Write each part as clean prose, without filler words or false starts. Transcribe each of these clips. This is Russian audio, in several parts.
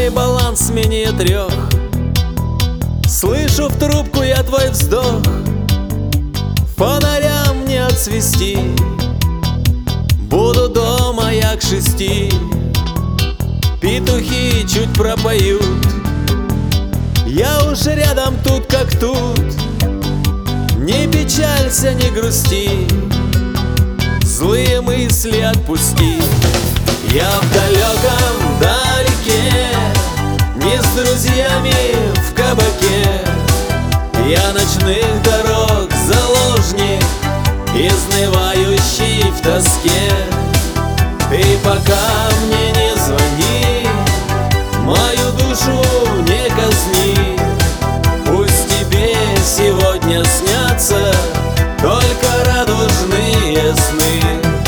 Мой баланс менее 3. Слышу в трубку я твой вздох. Фонарям не отсвести. Буду дома я к 6. Петухи чуть пропоют. Я уж рядом тут как тут. Не печалься, не грусти, злые мысли отпусти. Я в далеком далеке, не с друзьями в кабаке. Я ночных дорог заложник, изнывающий в тоске. Ты пока мне не звони, мою душу не казни. Пусть тебе сегодня снятся только радужные сны.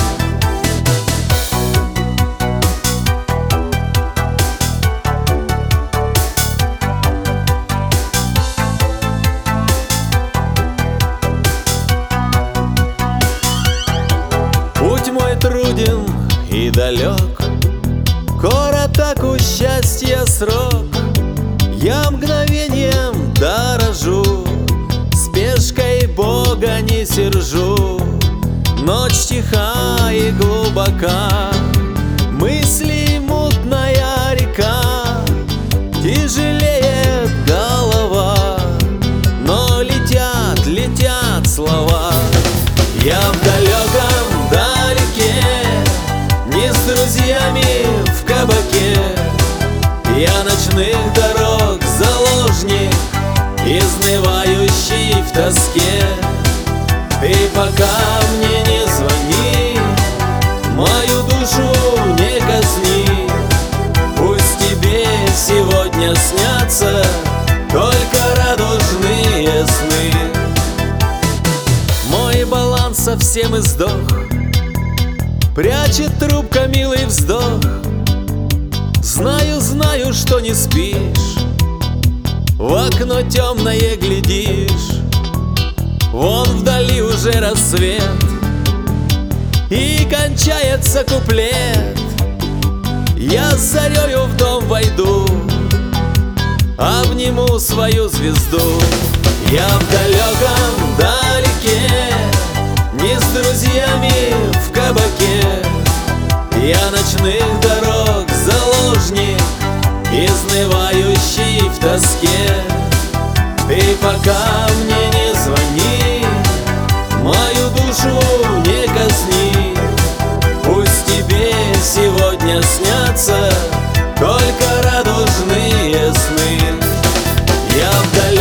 Путь мой труден и далек, короток у счастья срок. Я мгновением дорожу, спешкой Бога не сержу. Ночь тиха и глубока, мысли мутная река. Тяжелеет голова, но летят, летят слова. Я в далеком далеке, не с друзьями в кабаке. Я ночных дорог заложник, изнывающий в тоске. Ты пока мне не звони, мою душу не казни. Пусть тебе сегодня снятся только радужные сны. Мой баланс совсем издох, прячет трубка милый вздох. Знаю, знаю, что не спишь, в окно темное глядишь. Вон вдали уже рассвет, и кончается куплет. Я с зарею в дом войду, обниму свою звезду. Я в далеком далеке, не с друзьями в кабаке. Я ночных дорог заложник, изнывающий в тоске. Ты пока мне